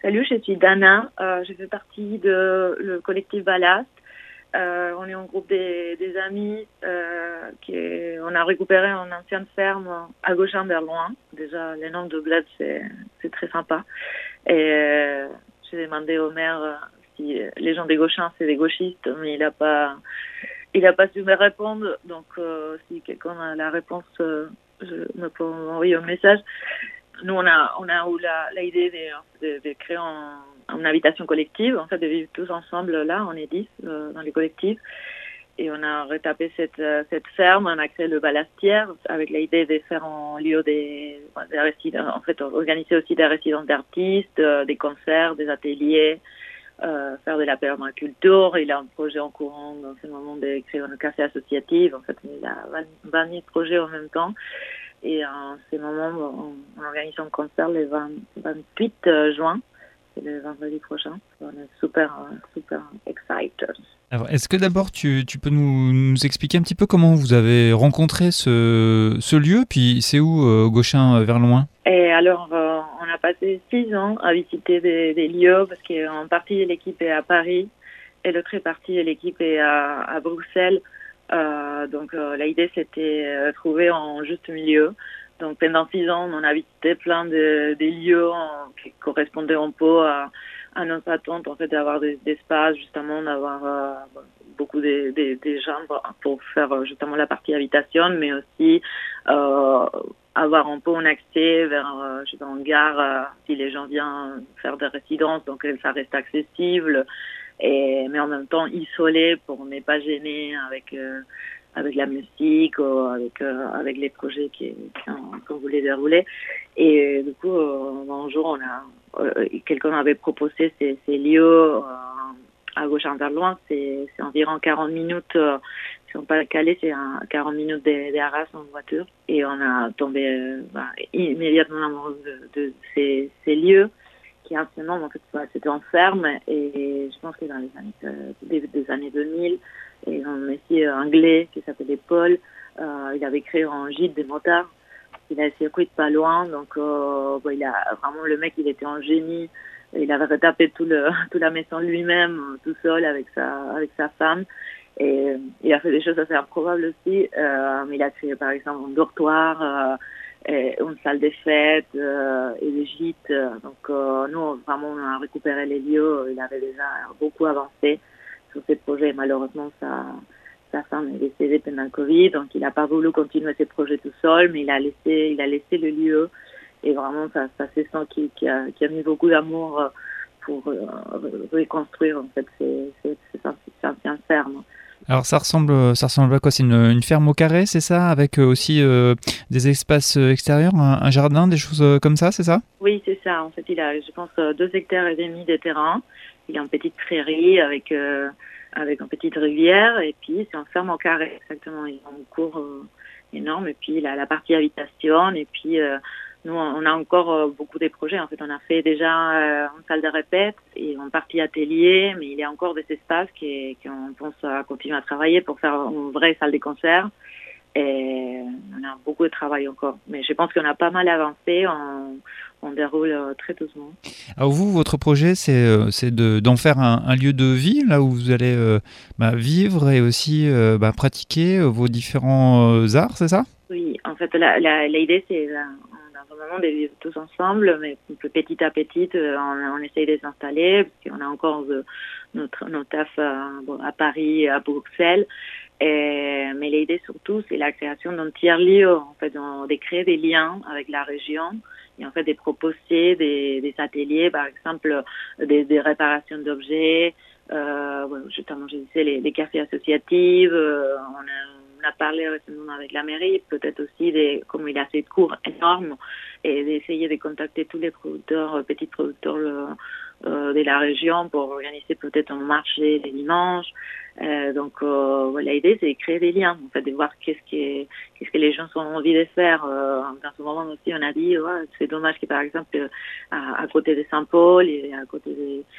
Salut, je suis Dana. Je fais partie de le collectif Ballast. On est un groupe des amis on a récupéré une ancienne ferme à Gauchin-Berloin. Déjà, le nom de bled, c'est très sympa. Et j'ai demandé au maire si les gens des Gauchins, c'est des gauchistes, mais il a pas su me répondre. Donc, si quelqu'un a la réponse, je me peux envoyer un message. Nous, on a eu l'idée de créer une habitation collective, en fait, de vivre tous ensemble là, on est 10 dans les collectifs. Et on a retapé cette ferme, on a créé le Ballastière avec l'idée de faire un lieu des résidents, en fait, organiser aussi des résidences d'artistes, des concerts, des ateliers, faire de la permaculture. Il a un projet en courant dans ce moment de créer un café associatif. En fait, il a 20 000 projets en même temps. Et en ce moment, on organise un concert le 28 juin, c'est le vendredi prochain. On est super excited. Alors, est-ce que d'abord tu peux nous expliquer un petit peu comment vous avez rencontré ce lieu, puis c'est où Gauchin vers loin? Et alors, on a passé 6 ans à visiter des lieux parce qu'en partie de l'équipe est à Paris et l'autre partie de l'équipe est à Bruxelles. Donc l'idée c'était trouver un juste milieu. Donc pendant 6 ans, on a visité plein des lieux qui correspondaient un peu à notre attente, en fait, d'avoir des espaces, justement, d'avoir beaucoup de gens pour faire justement la partie habitation, mais aussi avoir un peu un accès vers je sais pas, une gare si les gens viennent faire des résidences, donc ça reste accessible. Mais en même temps isolé pour ne pas gêner avec la musique ou avec les projets qu'on voulait dérouler. Et du coup, un jour, quelqu'un avait proposé ces lieux à Gauchin-Verloin. C'est environ 40 minutes, si on pas calé, c'est 40 minutes d'Arras en voiture. Et on a tombé immédiatement amoureux de ces lieux qui anciennement, en fait, c'était en ferme, et je pense que dans les début des années 2000, et un monsieur anglais qui s'appelait Paul, il avait créé un gîte des motards. Il a circuit pas loin, donc il a vraiment, le mec, il était un génie. Il avait retapé toute la maison lui-même, tout seul avec sa femme. Et il a fait des choses assez improbables aussi. Mais il a créé par exemple un dortoir, une salle des fêtes et des gîtes. Donc nous, vraiment, on a récupéré les lieux. Il avait déjà beaucoup avancé sur ces projets. Malheureusement, sa femme est décédée pendant le Covid, donc il n'a pas voulu continuer ses projets tout seul, mais il a laissé le lieu. Et vraiment, ça se sent qu'il a mis beaucoup d'amour pour reconstruire en fait ces anciennes fermes. Alors ça ressemble à quoi? C'est une ferme au carré, c'est ça? Avec aussi des espaces extérieurs, un jardin, des choses comme ça, c'est ça? Oui, c'est ça. En fait, il a, je pense, 2,5 hectares de terrain. Il a une petite prairie avec une petite rivière, et puis c'est une ferme au carré, exactement. Il a un cours énorme, et puis il a la partie habitation, et puis nous, on a encore beaucoup de projets. En fait, on a fait déjà une salle de répète et une partie atelier, mais il y a encore des espaces qu'on pense à continuer à travailler pour faire une vraie salle de concert. Et on a beaucoup de travail encore. Mais je pense qu'on a pas mal avancé. On déroule très doucement. Alors vous, votre projet, c'est d'en faire un lieu de vie, là où vous allez vivre et aussi pratiquer vos différents arts, c'est ça? Oui, en fait, l'idée, c'est dans un moment de vivre tous ensemble, mais petit à petit, on essaye de s'installer, parce qu'on a encore notre taf à Paris, à Bruxelles. Mais l'idée surtout, c'est la création d'un tiers-lieu, en fait, de créer des liens avec la région et en fait de proposer des ateliers, par exemple des réparations d'objets, justement, je disais les cafés associatifs. On a parlé récemment avec la mairie, peut-être aussi comme il a ces cours énormes, et d'essayer de contacter tous les producteurs, petits producteurs de la région pour organiser peut-être un marché les dimanches. Donc l'idée, c'est de créer des liens, en fait, de voir qu'est-ce que les gens ont envie de faire. Dans ce moment aussi, on a dit c'est dommage que par exemple à côté de Saint-Paul et à côté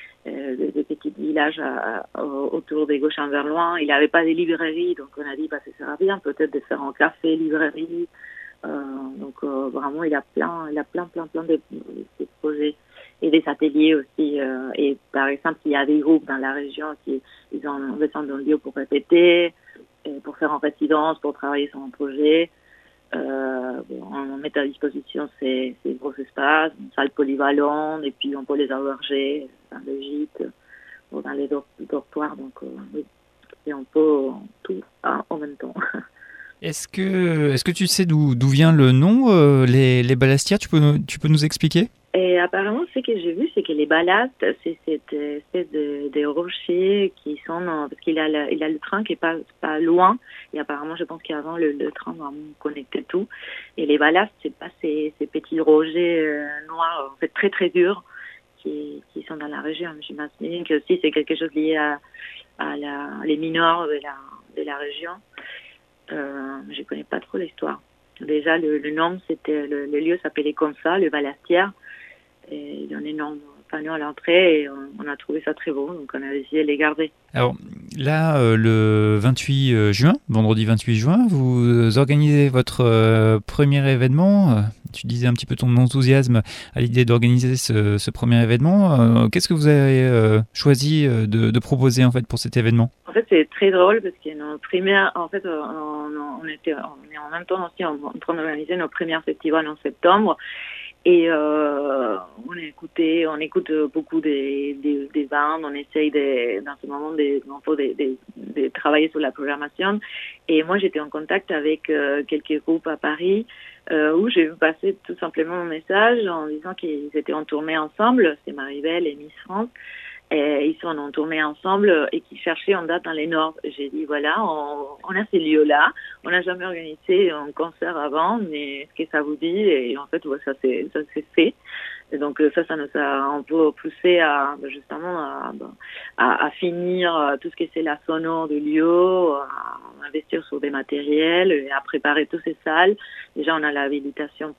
des petits villages autour des Gauchin-Verloin, il n'y avait pas de librairie, donc on a dit ça sera bien peut-être de faire un café librairie. Donc vraiment, il a plein de projets. et des ateliers aussi. Et par exemple, il y a des groupes dans la région qui ils ont besoin d'un lieu pour répéter, et pour faire en résidence, pour travailler sur un projet. On met à disposition ces gros espaces, une salle polyvalente, et puis on peut les alberger dans le gîte ou dans les dortoirs. Donc, oui, c'est un peu tout en même temps. Est-ce que tu sais d'où vient le nom, les balastières? Tu peux nous expliquer? Et apparemment, ce que j'ai vu, c'est que les balastes, c'est cette espèce de rochers qui sont parce qu'il a le train qui est pas loin. Et apparemment, je pense qu'avant le train vraiment connectait tout. Et les balastes, c'est pas ces petits rochers noirs, en fait très très durs, qui sont dans la région. J'imagine que aussi c'est quelque chose lié à les mineurs de la région. Je connais pas trop l'histoire. Déjà, le nom, c'était le lieu s'appelait comme ça, le Balastière. Et il y a un énorme panneau à l'entrée et on a trouvé ça très beau, donc on a essayé de les garder. Alors là, le 28 juin, vendredi 28 juin, vous organisez votre premier événement. Tu disais un petit peu ton enthousiasme à l'idée d'organiser ce premier événement. Qu'est-ce que vous avez choisi de proposer en fait pour cet événement? En fait, c'est très drôle parce que nos premières, en fait, on est en même temps aussi en train d'organiser nos premiers festivals en septembre. Et on écoute beaucoup des bandes, on essaye dans ce moment de travailler sur la programmation. Et moi, j'étais en contact avec quelques groupes à Paris où j'ai vu passer tout simplement un message en disant qu'ils étaient en tournée ensemble. C'est Maribel et Miss France. Et ils sont en tournée ensemble et qui cherchaient en date dans les Nord. J'ai dit voilà, on a ces lieux-là. On n'a jamais organisé un concert avant, mais est-ce que ça vous dit? Et en fait, ouais, ça s'est fait. Et donc ça nous a un peu poussé à justement à finir tout ce que c'est la sonore du lieu, à investir sur des matériels et à préparer toutes ces salles. Déjà, on a l'habilitation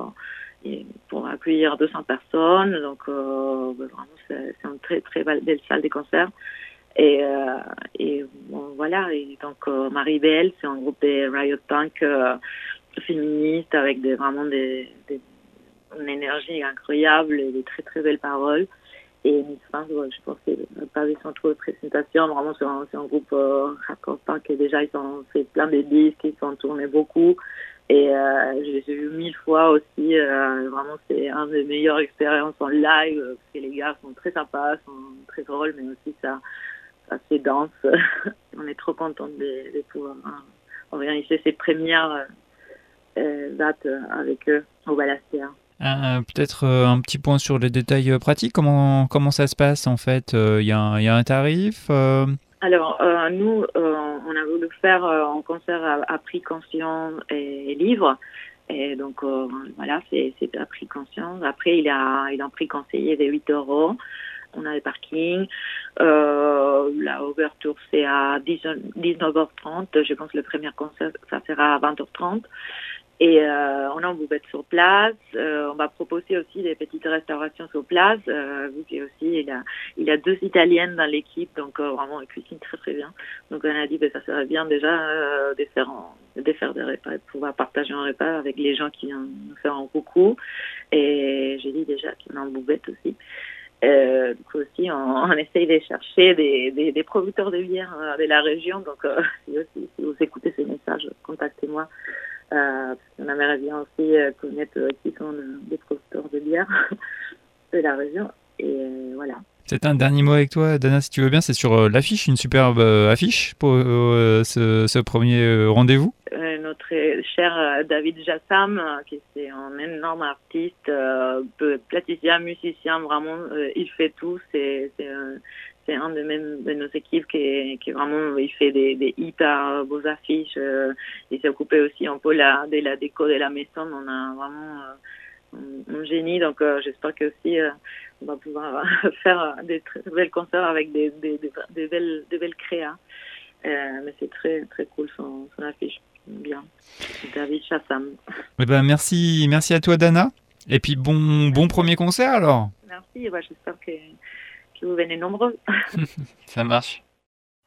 pour accueillir 200 personnes. Donc, vraiment, c'est une très, très belle salle de concert. Et bon, voilà. Et donc, Maribel, c'est un groupe de riot punk féministes avec vraiment une énergie incroyable et des très, très belles paroles. Et Miss France, je pense qu'elle n'a pas vu son trop de présentation. Vraiment, c'est un groupe hardcore punk et déjà, ils ont fait plein de disques, ils sont tournés beaucoup. Et je les ai vus 1000 fois aussi. Vraiment, c'est une des meilleures expériences en live parce que les gars sont très sympas, sont très drôles, mais aussi ça se danse. On est trop contents de pouvoir organiser ces premières dates avec eux au Balastière. Peut-être un petit point sur les détails pratiques. Comment ça se passe en fait? Il y a un tarif? Alors, nous, on a voulu faire un concert à prix conscient et livre. Et donc, voilà, c'est à prix conscient. Après, il a un prix conseillé de 8 €. On a des parkings. La ouverture, c'est à 19h30. Je pense que le premier concert, ça sera à 20h30. Et on a une buvette sur place. On va proposer aussi des petites restaurations sur place. Vu qu'il aussi il a 2 Italiennes dans l'équipe, donc vraiment ils cuisinent très très bien. Donc on a dit que ça serait bien déjà de faire des repas, de pouvoir partager un repas avec les gens qui viennent nous faire un coucou. Et j'ai dit déjà qu'on a une buvette aussi. Du coup aussi on essaye de chercher des producteurs de bière de la région. Donc si vous écoutez ces messages, contactez-moi. Parce qu'on aimerait bien aussi connaître qui sont des producteurs de bière de la région. Et voilà. C'est un dernier mot avec toi, Dana, si tu veux bien. C'est sur l'affiche, une superbe affiche pour ce premier rendez-vous. Notre cher David Jassam, qui est un énorme artiste, plasticien, musicien, vraiment, il fait tout. C'est un de nos équipes qui vraiment, il fait des hyper beaux affiches. Il s'est occupé aussi un peu de la déco de la maison. On a vraiment un génie, donc j'espère que aussi on va pouvoir faire des très belles concerts avec des belles créas. Mais c'est très très cool son affiche. Bien. David Chassam. Eh ben, merci à toi, Dana. Et puis bon premier concert alors. Merci, j'espère que vous venez nombreux. Ça marche.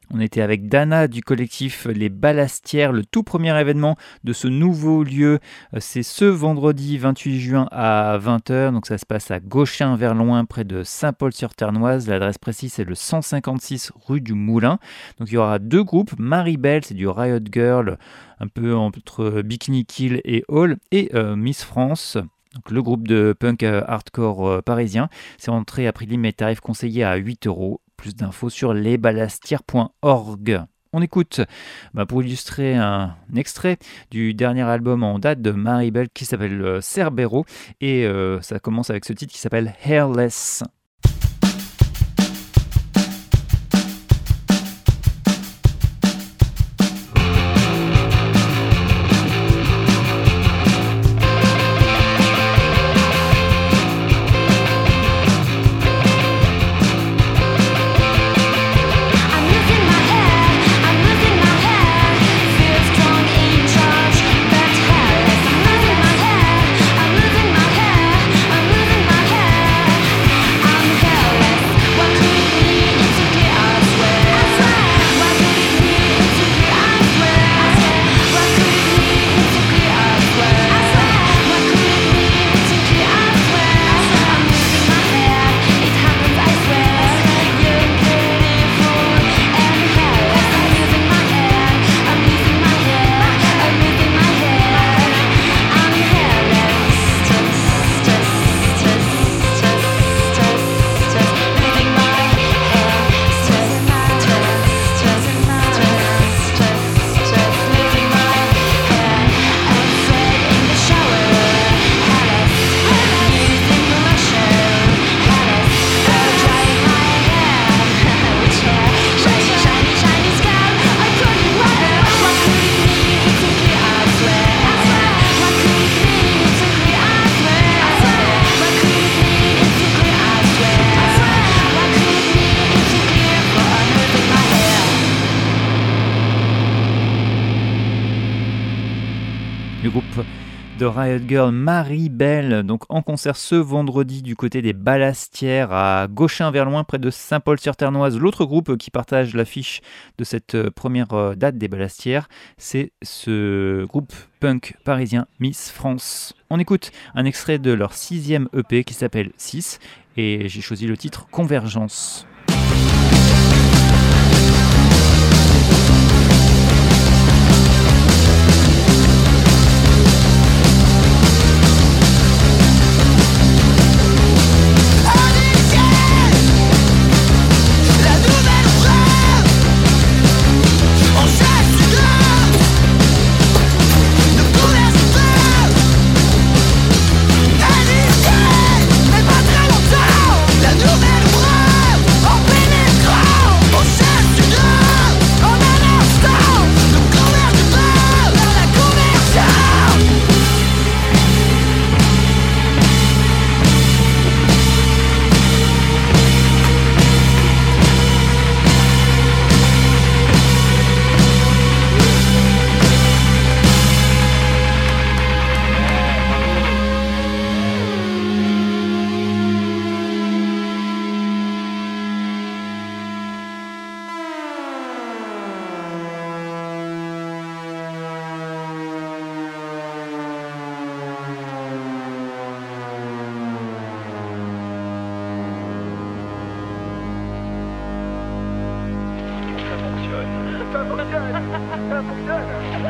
On était avec Dana du collectif Les Ballastières, le tout premier événement de ce nouveau lieu. C'est ce vendredi 28 juin à 20h. Donc ça se passe à Gauchin-Verloing, près de Saint-Paul-sur-Ternoise. L'adresse précise, c'est le 156 rue du Moulin. Donc il y aura 2 groupes. Maribel, c'est du Riot Girl, un peu entre Bikini Kill et Hall. Et Miss France, donc le groupe de punk hardcore parisien. C'est entrée à prix limite, tarif conseillé à 8€. Plus d'infos sur lesballastières.org. On écoute, pour illustrer un extrait du dernier album en date de Maribel qui s'appelle Cerbero, et ça commence avec ce titre qui s'appelle Hairless. Le groupe de Riot Girl Maribel, donc en concert ce vendredi du côté des Ballastières à Gauchin-Verloing, près de Saint-Paul-sur-Ternoise. L'autre groupe qui partage l'affiche de cette première date des Ballastières, c'est ce groupe punk parisien Miss France. On écoute un extrait de leur 6e EP qui s'appelle 6, et j'ai choisi le titre Convergence. Ça fonctionne.